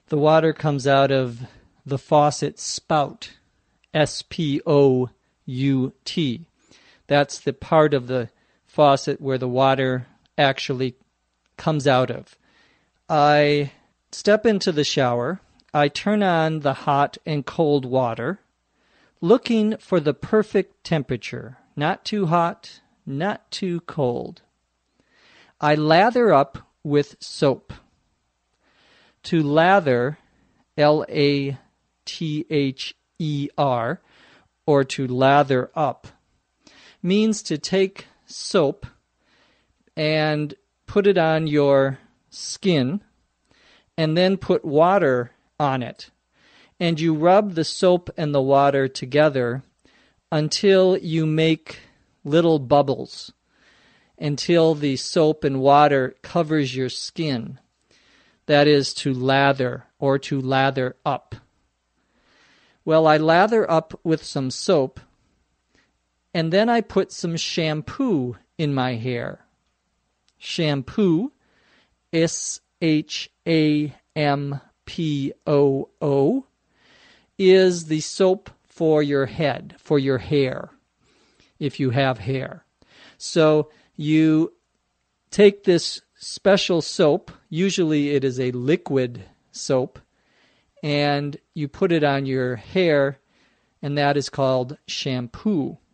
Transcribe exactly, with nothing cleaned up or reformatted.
The water comes out of the faucet spout, S P O U T. That's the part of the faucet where the water actually comes out of. I step into the shower. I turn on the hot and cold water, looking for the perfect temperature. Not too hot, not too cold. I lather up with soap. To lather, L A T H E R, or to lather up, means to take soap and put it on your skin and then put water on it. And you rub the soap and the water together until you make little bubbles, until the soap and water covers your skin. That is to lather or to lather up. Well, I lather up with some soap, and then I put some shampoo in my hair. Shampoo, S H A M P O O, is the soap for your head, for your hair, if you have hair. So you take this special soap, usually it is a liquid soap, and you put it on your hair, and that is called shampoo.